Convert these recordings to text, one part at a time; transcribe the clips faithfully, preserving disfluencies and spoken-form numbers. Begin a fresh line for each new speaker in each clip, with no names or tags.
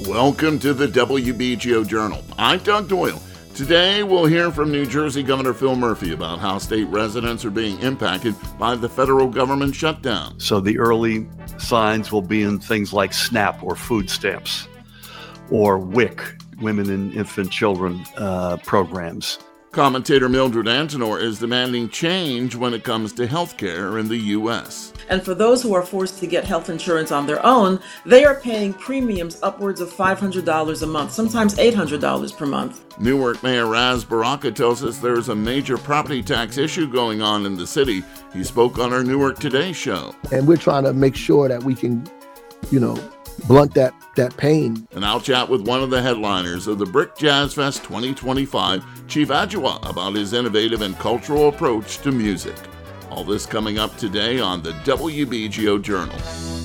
Welcome to the W B G O Journal. I'm Doug Doyle. Today, we'll hear from New Jersey Governor Phil Murphy about how state residents are being impacted by the federal government shutdown.
So the early signs will be in things like SNAP or food stamps or W I C, Women and Infant Children uh, programs.
Commentator Mildred Antenor is demanding change when it comes to health care in the U S.
And for those who are forced to get health insurance on their own, they are paying premiums upwards of five hundred dollars a month, sometimes eight hundred dollars per month.
Newark Mayor Raz Baraka tells us there's a major property tax issue going on in the city. He spoke on our Newark Today show.
And we're trying to make sure that we can, you know, blunt that, that pain.
And I'll chat with one of the headliners of the Brick Jazz Fest twenty twenty-five, Chief Adjoa, about his innovative and cultural approach to music. All this coming up today on the W B G O Journal.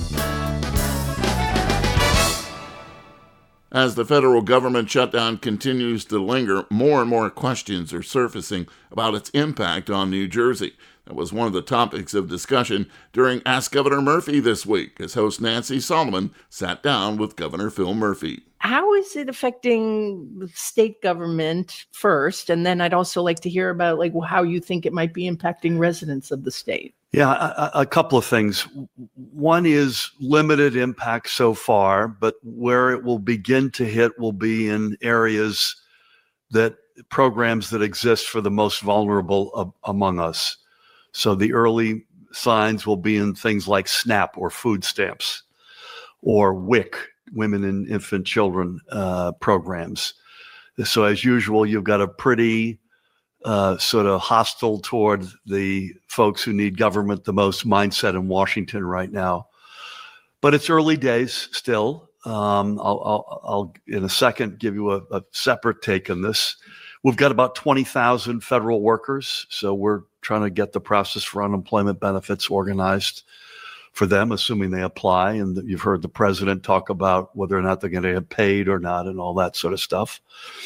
As the federal government shutdown continues to linger, more and more questions are surfacing about its impact on New Jersey. That was one of the topics of discussion during Ask Governor Murphy this week, as host Nancy Solomon sat down with Governor Phil Murphy.
How is it affecting the state government first? And then I'd also like to hear about like how you think it might be impacting residents of the state.
Yeah, a, a couple of things. One is limited impact so far, but where it will begin to hit will be in areas that programs that exist for the most vulnerable uh, among us. So the early signs will be in things like SNAP or food stamps or W I C, Women and Infant Children uh, programs. So as usual, you've got a pretty uh, sort of hostile toward the folks who need government the most mindset in Washington right now. But it's early days still. Um, I'll, I'll, I'll in a second give you a, a separate take on this. We've got about twenty thousand federal workers, so we're trying to get the process for unemployment benefits organized for them, assuming they apply. And you've heard the president talk about whether or not they're going to get paid or not and all that sort of stuff.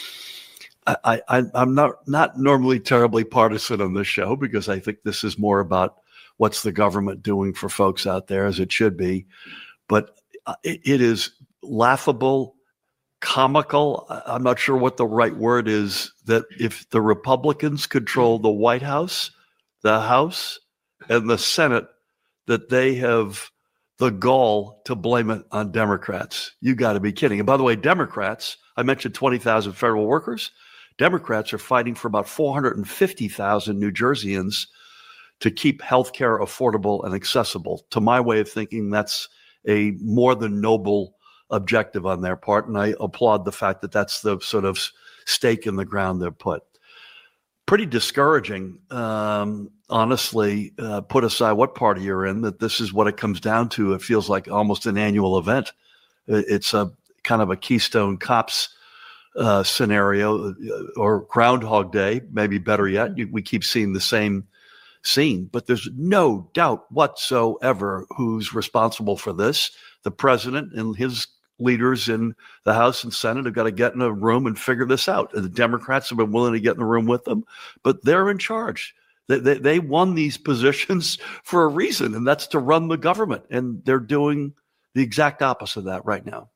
I, I, I'm not, not normally terribly partisan on this show because I think this is more about what's the government doing for folks out there, as it should be. But it, it is laughable, comical, I'm not sure what the right word is, that if the Republicans control the White House, the House, and the Senate, that they have the gall to blame it on Democrats. You got to be kidding. And by the way, Democrats, I mentioned twenty thousand federal workers. Democrats are fighting for about four hundred fifty thousand New Jerseyans to keep healthcare affordable and accessible. To my way of thinking, that's a more than noble objective on their part, and I applaud the fact that that's the sort of stake in the ground they've put. Pretty discouraging, um, honestly, uh, put aside what party you're in, that this is what it comes down to. It feels like almost an annual event. It's a kind of a Keystone Cops uh, scenario, or Groundhog Day, maybe better yet. We keep seeing the same scene, but there's no doubt whatsoever who's responsible for this. The president and his leaders in the House and Senate have got to get in a room and figure this out. And the Democrats have been willing to get in the room with them, but they're in charge. They, they, they won these positions for a reason, and that's to run the government. And they're doing the exact opposite of that right now.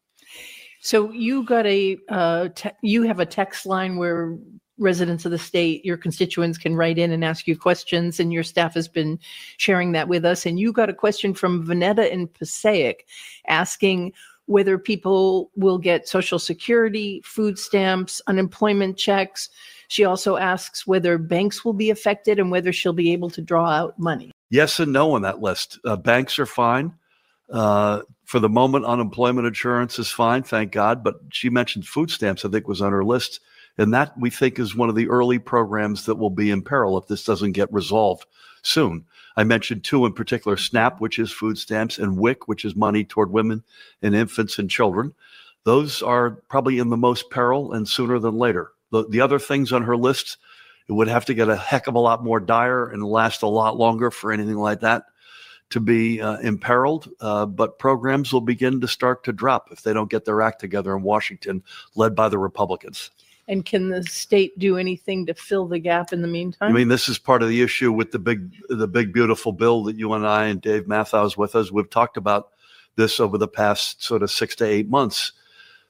So you got a, uh, te- you have a text line where residents of the state, your constituents, can write in and ask you questions, and your staff has been sharing that with us. And you got a question from Vanetta in Passaic asking whether people will get Social Security, food stamps, unemployment checks. She also asks whether banks will be affected and whether she'll be able to draw out money.
Yes and no on that list. Uh, banks are fine. Uh, for the moment, unemployment insurance is fine, thank God. But she mentioned food stamps, I think was on her list. And that, we think, is one of the early programs that will be in peril if this doesn't get resolved soon. I mentioned two in particular, SNAP, which is food stamps, and W I C, which is money toward women and infants and children. Those are probably in the most peril, and sooner than later. The, the other things on her list, it would have to get a heck of a lot more dire and last a lot longer for anything like that to be uh, imperiled. Uh, but programs will begin to start to drop if they don't get their act together in Washington, led by the Republicans.
And can the state do anything to fill the gap in the meantime?
I mean, this is part of the issue with the big, the big, beautiful bill that you and I and Dave Mathau is with us. We've talked about this over the past sort of six to eight months.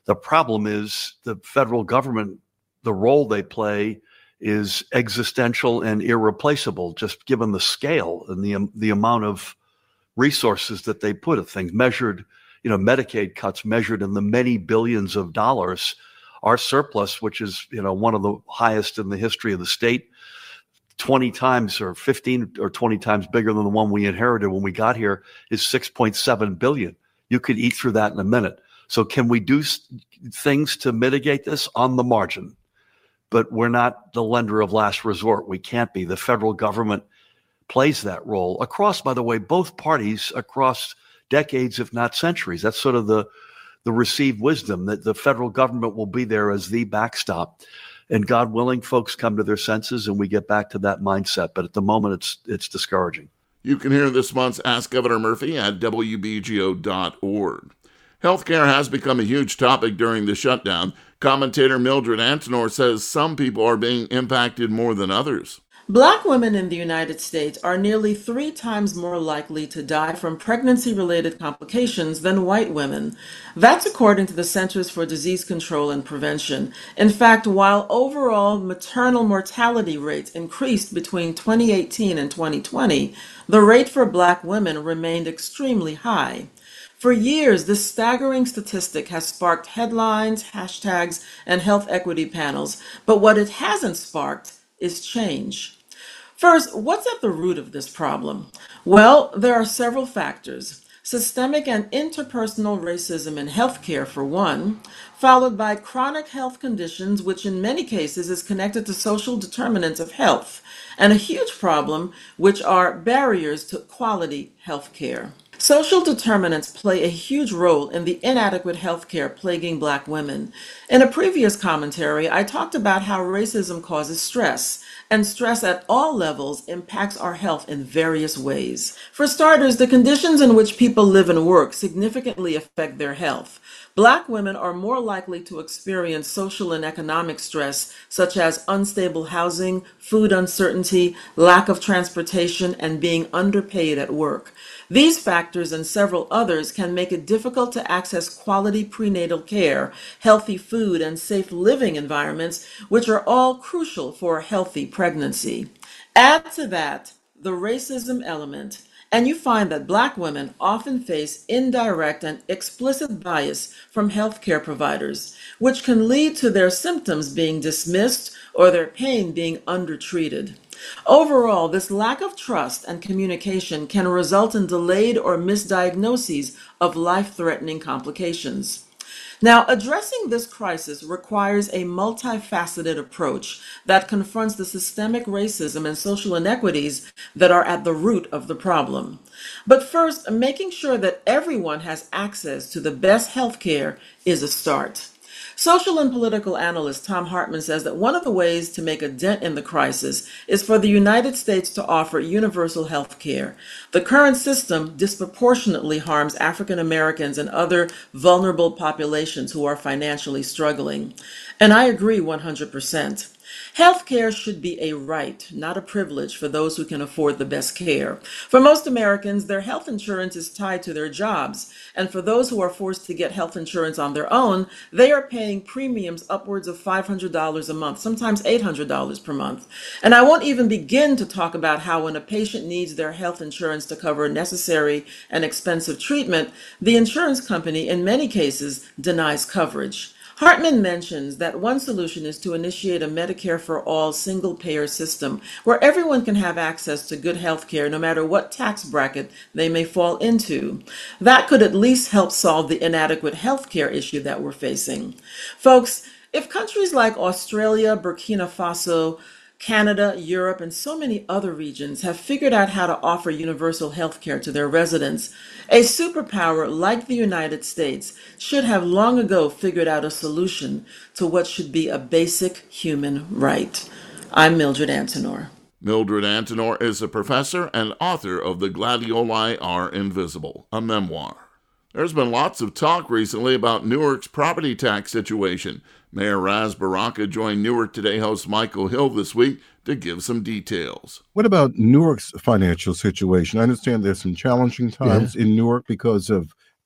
The problem is the federal government, the role they play is existential and irreplaceable, just given the scale and the um, the amount of resources that they put at things measured, you know, Medicaid cuts measured in the many billions of dollars. Our surplus, which is, you know, one of the highest in the history of the state, twenty times or fifteen or twenty times bigger than the one we inherited when we got here, is six point seven billion. You could eat through that in a minute. So can we do things to mitigate this? On the margin. But we're not the lender of last resort. We can't be. The federal government plays that role across, by the way, both parties across decades, if not centuries. That's sort of the, the received wisdom that the federal government will be there as the backstop. And God willing, folks come to their senses and we get back to that mindset. But at the moment, it's it's discouraging.
You can hear this month's Ask Governor Murphy at W B G O dot org. Healthcare has become a huge topic during the shutdown. Commentator Mildred Antenor says some people are being impacted more than others.
Black women in the United States are nearly three times more likely to die from pregnancy-related complications than white women. That's according to the Centers for Disease Control and Prevention. In fact, while overall maternal mortality rates increased between twenty eighteen and twenty twenty, the rate for Black women remained extremely high. For years, this staggering statistic has sparked headlines, hashtags, and health equity panels, but what it hasn't sparked is change. First, what's at the root of this problem? Well, there are several factors. Systemic and interpersonal racism in healthcare, for one, followed by chronic health conditions, which in many cases is connected to social determinants of health, and a huge problem, which are barriers to quality healthcare. Social determinants play a huge role in the inadequate health care plaguing Black women. In a previous commentary, I talked about how racism causes stress, and stress at all levels impacts our health in various ways. For starters, the conditions in which people live and work significantly affect their health. Black women are more likely to experience social and economic stress, such as unstable housing, food uncertainty, lack of transportation, and being underpaid at work. These factors and several others can make it difficult to access quality prenatal care, healthy food, and safe living environments, which are all crucial for a healthy pregnancy. Add to that the racism element, and you find that Black women often face indirect and explicit bias from healthcare providers, which can lead to their symptoms being dismissed or their pain being undertreated. Overall, this lack of trust and communication can result in delayed or misdiagnoses of life-threatening complications. Now, addressing this crisis requires a multifaceted approach that confronts the systemic racism and social inequities that are at the root of the problem. But first, making sure that everyone has access to the best health care is a start. Social and political analyst Thom Hartmann says that one of the ways to make a dent in the crisis is for the United States to offer universal health care. The current system disproportionately harms African Americans and other vulnerable populations who are financially struggling. And I agree one hundred percent. Health care should be a right, not a privilege for those who can afford the best care. For most Americans, their health insurance is tied to their jobs, and for those who are forced to get health insurance on their own, they are paying premiums upwards of five hundred dollars a month, sometimes eight hundred dollars per month. And I won't even begin to talk about how when a patient needs their health insurance to cover necessary and expensive treatment, the insurance company, in many cases, denies coverage. Hartmann mentions that one solution is to initiate a Medicare for All single-payer system where everyone can have access to good health care no matter what tax bracket they may fall into. That could at least help solve the inadequate health care issue that we're facing. Folks, if countries like Australia, Burkina Faso, Canada, Europe, and so many other regions have figured out how to offer universal health care to their residents, a superpower like the United States should have long ago figured out a solution to what should be a basic human right. I'm Mildred Antenor.
Mildred Antenor is a professor and author of The Gladioli Are Invisible, a memoir. There's been lots of talk recently about Newark's property tax situation. Mayor Ras Baraka joined Newark Today host Michael Hill this week to give some details.
What about Newark's financial situation? I understand there's some challenging times yeah. in Newark because of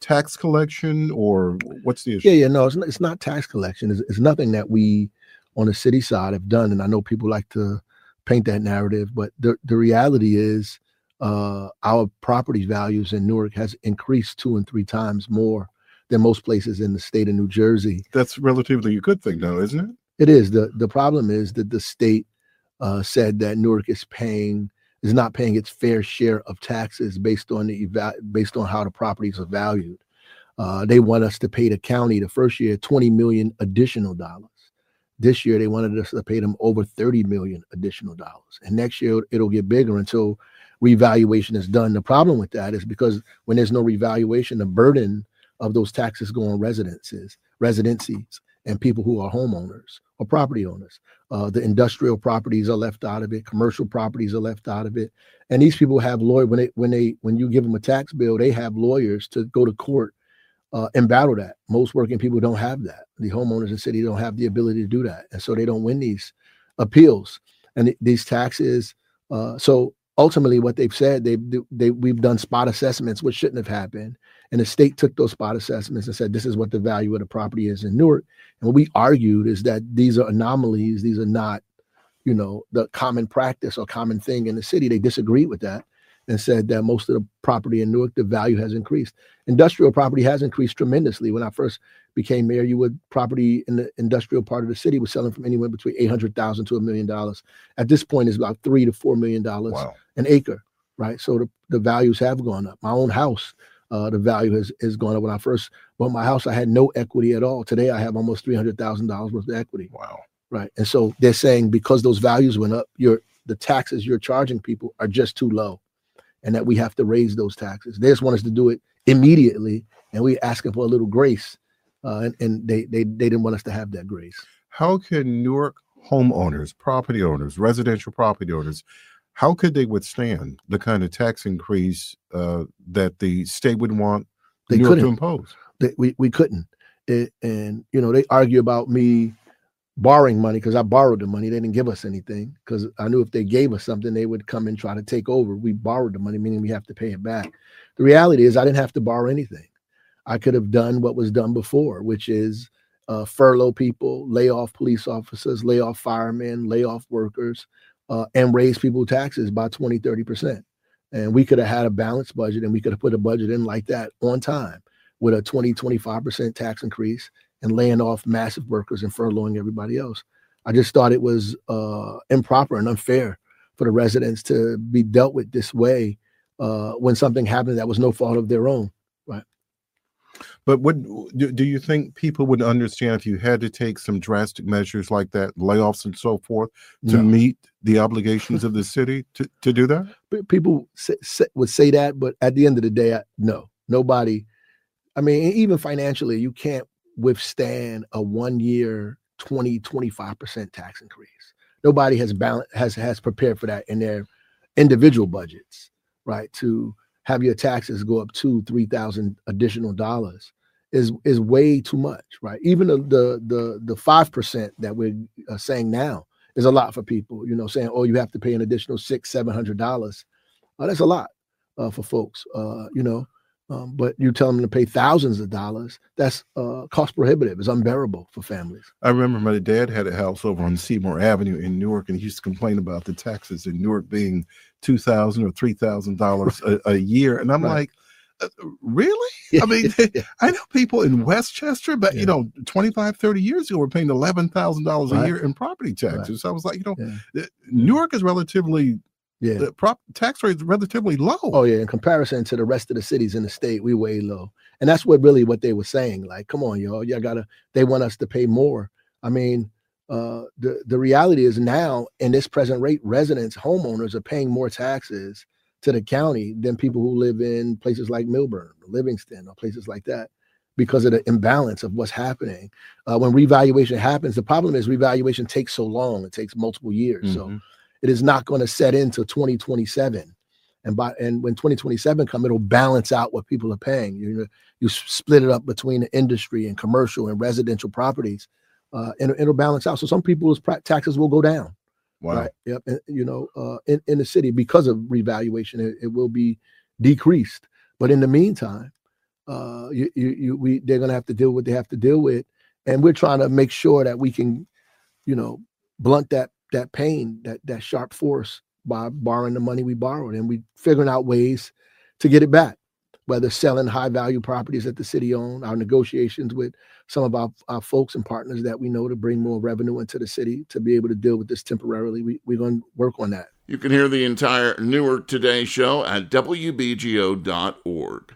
tax collection, or what's the issue?
Yeah, yeah, no, it's not, it's not tax collection. It's, it's nothing that we on the city side have done. And I know people like to paint that narrative, but the, the reality is uh, our property values in Newark has increased two and three times more than most places in the state of New Jersey.
That's relatively a good thing, though, isn't it?
It is. The, the problem is that the state uh, said that Newark is paying is not paying its fair share of taxes based on the eva- based on how the properties are valued. Uh, they want us to pay the county the first year twenty million additional dollars. This year they wanted us to pay them over thirty million additional dollars, and next year it'll get bigger until revaluation is done. The problem with that is because when there's no revaluation, the burden of those taxes go on residences, residencies, and people who are homeowners or property owners. Uh, the industrial properties are left out of it. Commercial properties are left out of it. And these people have lawyer when they when they when you give them a tax bill, they have lawyers to go to court uh, and battle that. Most working people don't have that. The homeowners in the city don't have the ability to do that, and so they don't win these appeals and th- these taxes. Uh, so ultimately, what they've said, they they we've done spot assessments, which shouldn't have happened. And the state took those spot assessments and said, this is what the value of the property is in Newark. And what we argued is that these are anomalies. These are not, you know, the common practice or common thing in the city. They disagreed with that and said that most of the property in Newark, the value has increased. Industrial property has increased tremendously. When I first became mayor, you would property in the industrial part of the city was selling from anywhere between eight hundred thousand to a million dollars. At this point, it's about three to four million dollars
Wow.
an acre, right? So the, the values have gone up. My own house, Uh, the value has, has gone up. When I first bought my house, I had no equity at all. Today, I have almost three hundred thousand dollars worth of equity.
Wow.
Right. And so they're saying because those values went up, your the taxes you're charging people are just too low and that we have to raise those taxes. They just want us to do it immediately. And we're asking for a little grace. Uh, and and they, they, they didn't want us to have that grace.
How can Newark homeowners, property owners, residential property owners, how could they withstand the kind of tax increase uh, that the state would want
They
Newark
couldn't.
to impose?
They, we, we couldn't. It, and, you know, they argue about me borrowing money because I borrowed the money. They didn't give us anything because I knew if they gave us something, they would come and try to take over. We borrowed the money, meaning we have to pay it back. The reality is I didn't have to borrow anything. I could have done what was done before, which is uh, furlough people, lay off police officers, lay off firemen, lay off workers, uh, and raise people taxes by twenty, thirty percent. And we could have had a balanced budget and we could have put a budget in like that on time with a twenty, twenty-five percent tax increase and laying off massive workers and furloughing everybody else. I just thought it was uh, improper and unfair for the residents to be dealt with this way uh, when something happened that was no fault of their own. Right.
But would do, do you think people would understand if you had to take some drastic measures like that, layoffs and so forth, to
No.
meet the obligations of the city to, to do that?
P- People say, say, would say that, but at the end of the day, I, no, nobody. I mean, even financially, you can't withstand a one year, twenty, twenty-five percent tax increase. Nobody has balance, has, has prepared for that in their individual budgets, right? To have your taxes go up two, three thousand additional dollars is, is way too much, right? Even the, the, the, the five percent that we're uh, saying now is a lot for people, you know, saying, oh, you have to pay an additional six, seven hundred dollars. Uh, that's a lot uh, for folks, uh, you know. Um, but you tell them to pay thousands of dollars. That's uh, cost prohibitive. It's unbearable for families.
I remember my dad had a house over on Seymour Avenue in Newark, and he used to complain about the taxes in Newark being two thousand or three thousand dollars a year, and I'm
Right.
like, uh, really? I mean,
Yeah.
I know people in Westchester, but
Yeah.
you know, twenty-five, thirty years ago, were paying eleven thousand dollars a
Right.
year in property taxes. So I was like, you know,
Yeah.
uh, Newark is relatively
Yeah.
the prop tax rate is relatively low.
Oh yeah. In comparison to the rest of the cities in the state, we way low. And that's what really what they were saying. Like, come on, y'all, y'all gotta, they want us to pay more. I mean, uh, the, the reality is now in this present rate, residents, homeowners are paying more taxes to the county than people who live in places like Milburn, Livingston, or places like that because of the imbalance of what's happening. Uh, when revaluation happens, the problem is revaluation takes so long. It takes multiple years. So
Mhm.
it is not going to set into twenty twenty-seven. And by and when twenty twenty-seven comes, it'll balance out what people are paying. You know, you s- split it up between the industry and commercial and residential properties, uh, and it'll balance out. So some people's pra- taxes will go down.
Wow.
Right. Yep. And, you know, uh, in, in the city because of revaluation, it, it will be decreased. But in the meantime, uh, you, you, you, we, they're going to have to deal with what they have to deal with. And we're trying to make sure that we can, you know, blunt that, that pain, that, that sharp force by borrowing the money we borrowed. And we figuring out ways to get it back, whether selling high value properties that the city own, our negotiations with some of our, our folks and partners that we know to bring more revenue into the city to be able to deal with this temporarily. We, we're going to work on that.
You can hear the entire Newark Today show at W B G O dot org.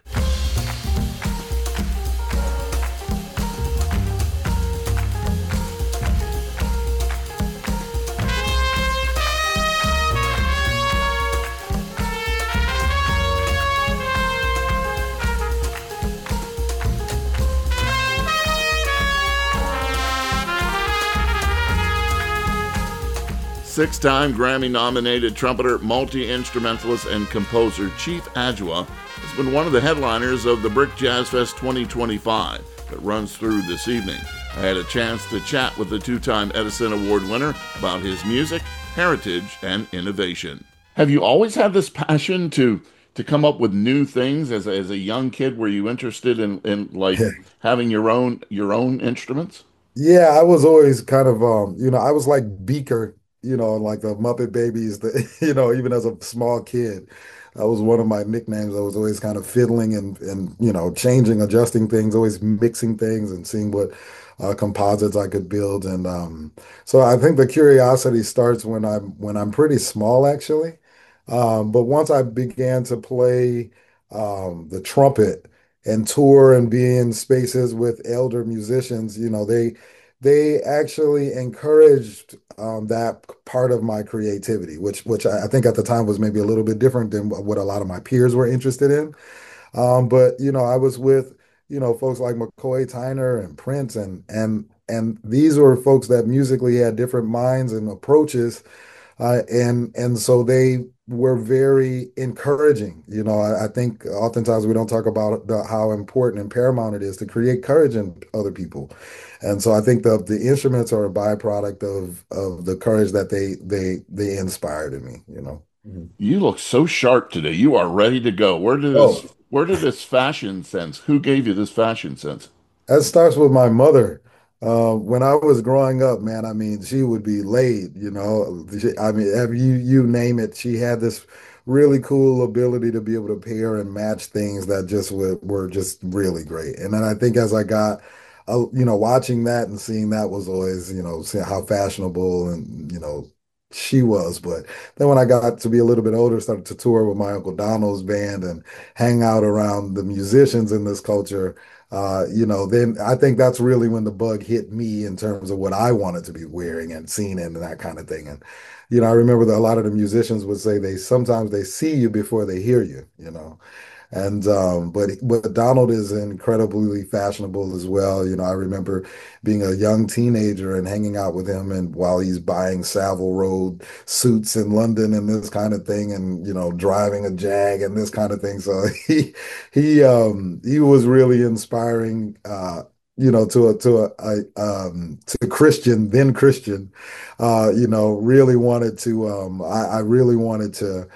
Six-time Grammy-nominated trumpeter, multi-instrumentalist, and composer Chief Adjoa has been one of the headliners of the Brick Jazz Fest twenty twenty-five that runs through this evening. I had a chance to chat with the two-time Edison Award winner about his music, heritage, and innovation. Have you always had this passion to to come up with new things as a, as a young kid? Were you interested in, in like having your own your own instruments?
Yeah, I was always kind of um, you know, I was like Beaker, you know, like the Muppet Babies, the, you know, even as a small kid. That was one of my nicknames. I was always kind of fiddling and, and you know, changing, adjusting things, always mixing things and seeing what uh, composites I could build. And um, so I think the curiosity starts when I'm when I'm pretty small, actually. Um, but once I began to play um, the trumpet and tour and be in spaces with elder musicians, you know, they they actually encouraged um, that part of my creativity, which which I, I think at the time was maybe a little bit different than what a lot of my peers were interested in. Um, but you know, I was with you know folks like McCoy Tyner and Prince, and and and these were folks that musically had different minds and approaches, uh, and and so they were very encouraging. You know, I, I think oftentimes we don't talk about the, how important and paramount it is to create courage in other people. And so I think the the instruments are a byproduct of of the courage that they they they inspired in me, you know. Mhm.
You look so sharp today. You are ready to go. Where did
Oh,
this where did this fashion sense? Who gave you this fashion sense?
that starts with my mother. Uh, when I was growing up, man, I mean, she would be late, you know. She- I mean, every, you you name it, she had this really cool ability to be able to pair and match things that just were, were just really great. And then I think as I got, uh, you know, watching that and seeing that was always, you know, seeing how fashionable and, you know, she was. But then when I got to be a little bit older, started to tour with my Uncle Donald's band and hang out around the musicians in this culture. Uh, you know, then I think that's really when the bug hit me in terms of what I wanted to be wearing and seeing and that kind of thing. And, you know, I remember that a lot of the musicians would say they sometimes they see you before they hear you, you know. And um, but but Donald is incredibly fashionable as well. You know, I remember being a young teenager and hanging out with him, and while he's buying Savile Row suits in London and this kind of thing, and you know, driving a Jag and this kind of thing. So he he um he was really inspiring. Uh, you know, to a to a, a um to Christian, then Christian, uh, you know, really wanted to um I, I really wanted to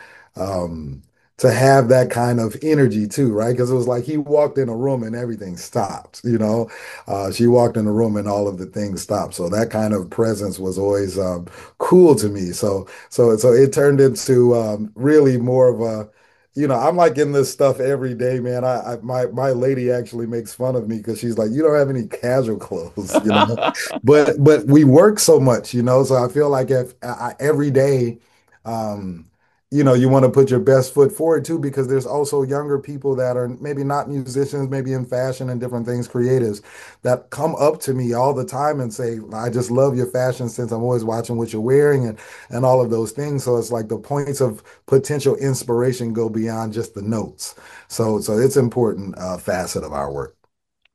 um to have that kind of energy too, right? Because it was like he walked in a room and everything stopped, you know. Uh, she walked in a room and all of the things stopped. So that kind of presence was always um, cool to me. So so so it turned into um, really more of a, you know, I'm like in this stuff every day, man. I, I my my lady actually makes fun of me because she's like, you don't have any casual clothes, you know. But but we work so much, you know. So I feel like if I, every day. Um, you know, you want to put your best foot forward too, because there's also younger people that are maybe not musicians, maybe in fashion and different things, creatives that come up to me all the time and say, I just love your fashion sense. I'm always watching what you're wearing and, and all of those things. So it's like the points of potential inspiration go beyond just the notes. So, so it's an important uh, facet of our work.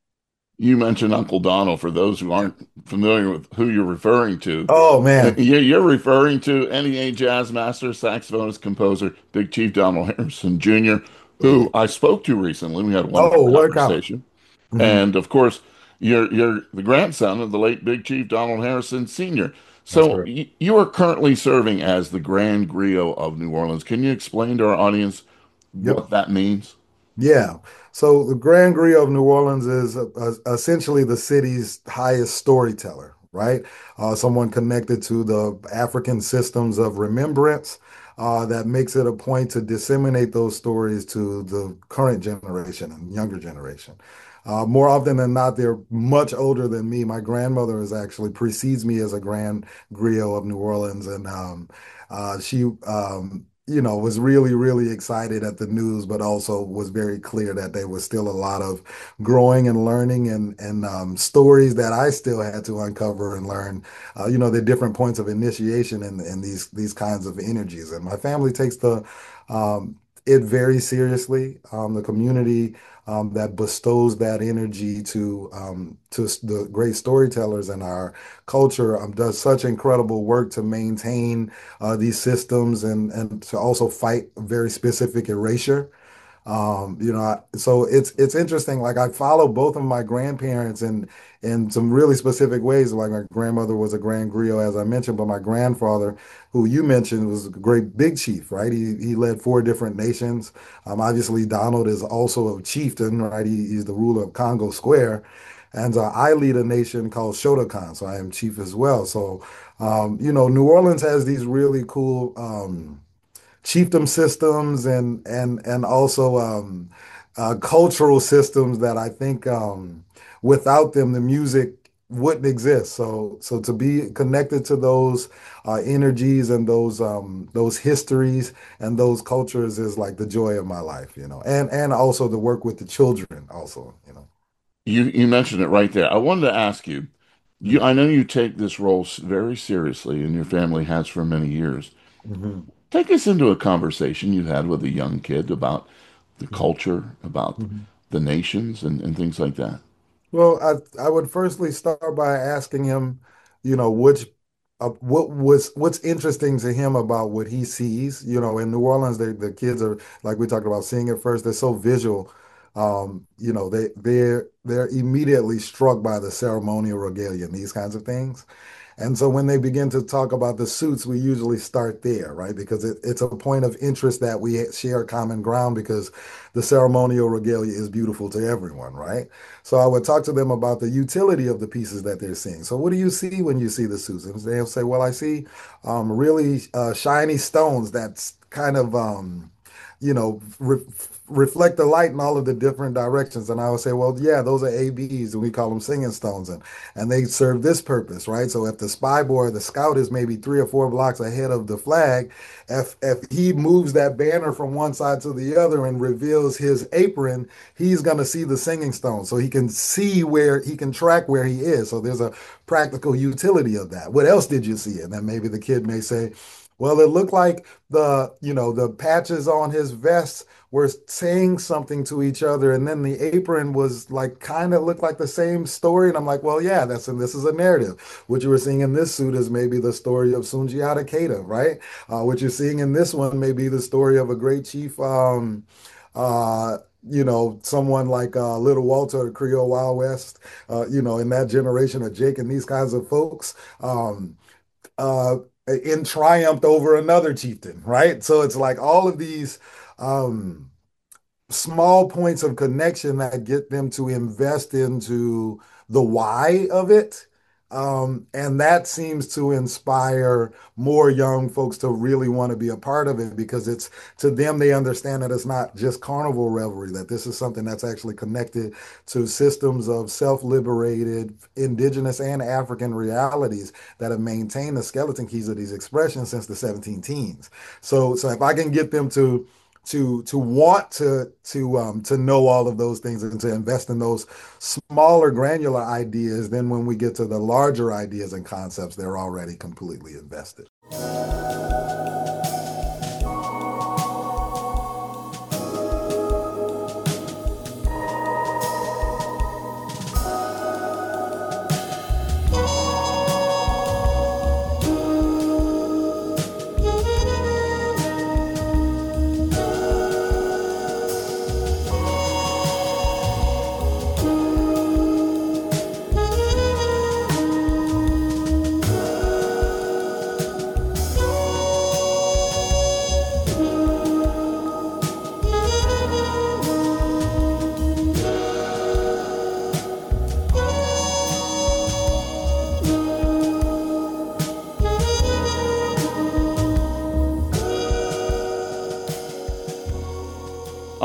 You mentioned Uncle Donald. For those who aren't familiar with who you're referring to,
Oh
uh,
man.
you- you're referring to N E A jazz master, saxophonist, composer, Big Chief Donald Harrison Junior, who I spoke to recently. We had a wonderful
Oh, work out.
conversation.
Mhm.
And of course, you're you're the grandson of the late Big Chief Donald Harrison Senior.
That's
So
correct.
y- you are currently serving as the Grand Griot of New Orleans. Can you explain to our audience
Yep.
what that means?
Yeah. So the Grand Griot of New Orleans is uh, uh, essentially the city's highest storyteller, right? Uh, someone connected to the African systems of remembrance uh, that makes it a point to disseminate those stories to the current generation and younger generation. Uh, more often than not, they're much older than me. My grandmother is actually precedes me as a Grand Griot of New Orleans, and um, uh, she um, you know, was really, really excited at the news, but also was very clear that there was still a lot of growing and learning and and um, stories that I still had to uncover and learn. Uh, you know, the different points of initiation in in these these kinds of energies. And my family takes the um, it very seriously. Um, the community um, that bestows that energy to um, to the great storytellers in our culture um, does such incredible work to maintain uh, these systems and and to also fight very specific erasure. Um, you know, I, so it's it's interesting. Like I follow both of my grandparents in in some really specific ways. Like my grandmother was a grand griot, as I mentioned, but my grandfather, who you mentioned, was a great big chief, right? He he led four different nations. Um, obviously, Donald is also a chieftain, right? He, he's the ruler of Congo Square, and uh, I lead a nation called Shotokan, so I am chief as well. So, um, you know, New Orleans has these really cool. Um, chiefdom systems and and and also um, uh, cultural systems that I think um, without them the music wouldn't exist. So so to be connected to those uh, energies and those um, those histories and those cultures is like the joy of my life, you know. And and also the work with the children, also, you know.
You you mentioned it right there. I wanted to ask you, you I know you take this role s- very seriously, and your family has for many years.
Mhm.
Take us into a conversation you had with a young kid about the
Mhm.
culture, about
Mhm.
the nations, and, and things like that.
Well, I I would firstly start by asking him, you know, which uh, what was what's interesting to him about what he sees. You know, in New Orleans, they, the kids are like we talked about seeing it first. They're so visual. Um, you know, they they're they're immediately struck by the ceremonial regalia and these kinds of things. And so when they begin to talk about the suits, we usually start there, right? Because it, it's a point of interest that we share common ground because the ceremonial regalia is beautiful to everyone, right? So I would talk to them about the utility of the pieces that they're seeing. So what do you see when you see the suits? And they'll say, well, I see um, really uh, shiny stones that's kind of um, you know, re reflect the light in all of the different directions. And I would say, well, yeah, those are A Bs, and we call them singing stones, and and they serve this purpose, right? So if the spy boy or the scout is maybe three or four blocks ahead of the flag, if if he moves that banner from one side to the other and reveals his apron, he's gonna see the singing stone, so he can see where he can track where he is. So there's a practical utility of that. What else did you see? And then maybe the kid may say, well, it looked like the, you know, the patches on his vest were saying something to each other, and then the apron was like kind of looked like the same story. And I'm like, well, yeah, that's and this is a narrative. What you were seeing in this suit is maybe the story of Sundiata Keita, right? Uh, what you're seeing in this one may be the story of a great chief. Um, uh, you know, someone like uh, Little Walter, the Creole Wild West, uh, you know, in that generation of Jake and these kinds of folks. Um, uh, in triumph over another chieftain, right? So it's like all of these um, small points of connection that get them to invest into the why of it. Um, and that seems to inspire more young folks to really want to be a part of it because it's to them, they understand that it's not just carnival revelry, that this is something that's actually connected to systems of self-liberated indigenous and African realities that have maintained the skeleton keys of these expressions since the seventeen teens. So, so if I can get them to to to want to to um, to know all of those things and to invest in those smaller granular ideas, then when we get to the larger ideas and concepts, they're already completely invested.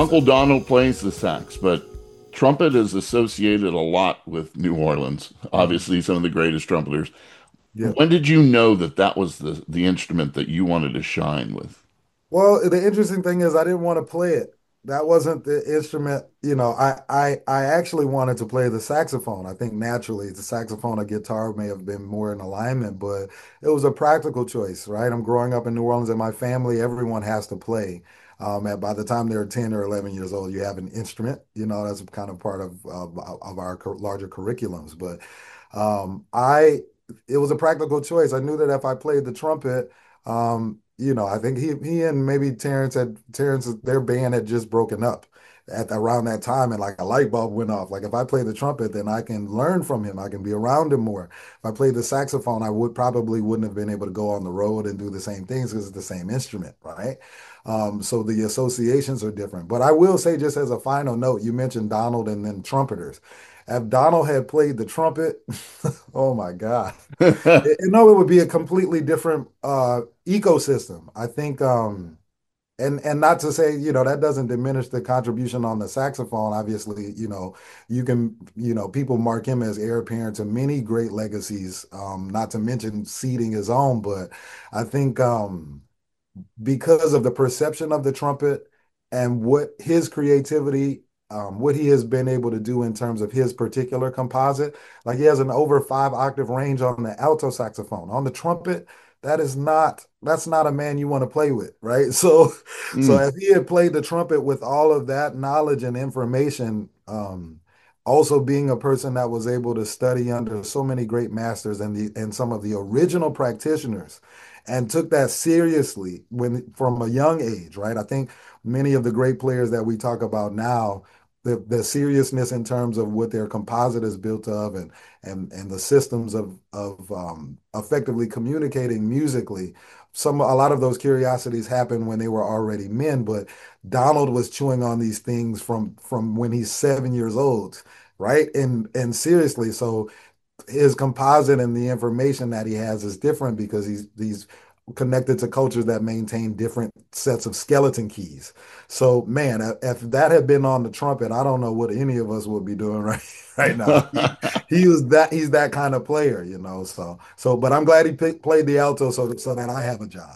Uncle Donald plays the sax, but trumpet is associated a lot with New Orleans. Obviously, some of the greatest trumpeters.
Yeah.
When did you know that that was the, the instrument that you wanted to shine with?
Well, the interesting thing is I didn't want to play it. That wasn't the instrument. You know, I, I, I actually wanted to play the saxophone. I think naturally the saxophone or guitar may have been more in alignment, but it was a practical choice, right? I'm growing up in New Orleans and my family, everyone has to play. Um, and by the time they're ten or eleven years old, you have an instrument, you know, that's kind of part of, of, of our cur- larger curriculums. But um, I, it was a practical choice. I knew that if I played the trumpet, um, you know, I think he he and maybe Terrence had Terrence their band had just broken up at around that time, and like a light bulb went off. Like if I play the trumpet, then I can learn from him. I can be around him more. If I played the saxophone, I would probably wouldn't have been able to go on the road and do the same things because it's the same instrument, right? Um, so the associations are different. But I will say, just as a final note, you mentioned Donald and then trumpeters. If Donald had played the trumpet, oh my God. You know, it would be a completely different uh, ecosystem. I think, um, and and not to say, you know, that doesn't diminish the contribution on the saxophone. Obviously, you know, you can, you know, people mark him as heir apparent to many great legacies, um, not to mention seeding his own. But I think um, because of the perception of the trumpet and what his creativity, um, what he has been able to do in terms of his particular composite. Like he has an over five octave range on the alto saxophone. On the trumpet, that is not, that's not a man you want to play with, right? So, mm. so if he had played the trumpet with all of that knowledge and information, um, also being a person that was able to study under so many great masters and the and some of the original practitioners, and took that seriously when from a young age, right? I think many of the great players that we talk about now, the the seriousness in terms of what their composite is built of, and and and the systems of of um, effectively communicating musically. Some a lot of those curiosities happened when they were already men, but Donald was chewing on these things from from when he's seven years old, right? And and seriously, so his composite and the information that he has is different because he's he's connected to cultures that maintain different sets of skeleton keys. So, man, if that had been on the trumpet, I don't know what any of us would be doing right right now. he, he was that he's that kind of player, you know. So, so, but I'm glad he picked, played the alto, so so that I have a job.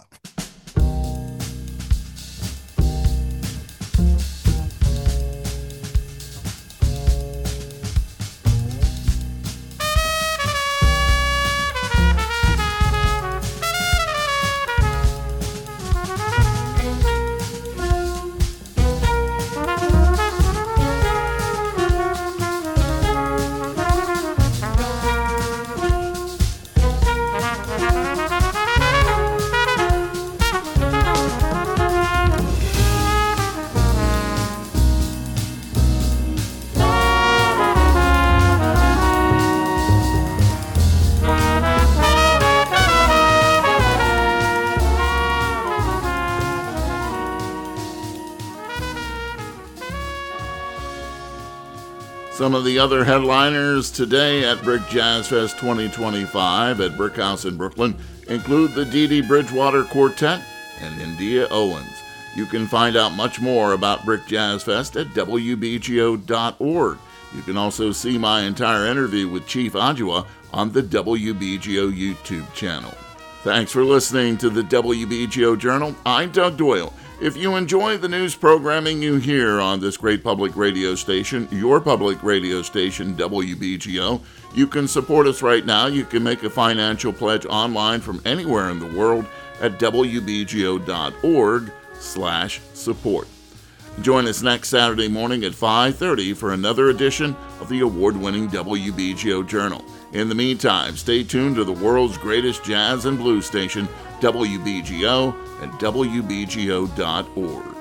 Some of the other headliners today at Brick Jazz Fest twenty twenty-five at Brick House in Brooklyn include the Dee Dee Bridgewater Quartet and India Owens. You can find out much more about Brick Jazz Fest at W B G O dot org. You can also see my entire interview with Chief Adjua on the W B G O YouTube channel. Thanks for listening to the W B G O Journal. I'm Doug Doyle. If you enjoy the news programming you hear on this great public radio station, your public radio station, W B G O, you can support us right now. You can make a financial pledge online from anywhere in the world at W B G O dot org slash support. Join us next Saturday morning at five thirty for another edition of the award-winning W B G O Journal. In the meantime, stay tuned to the world's greatest jazz and blues station, W B G O, at W B G O dot org.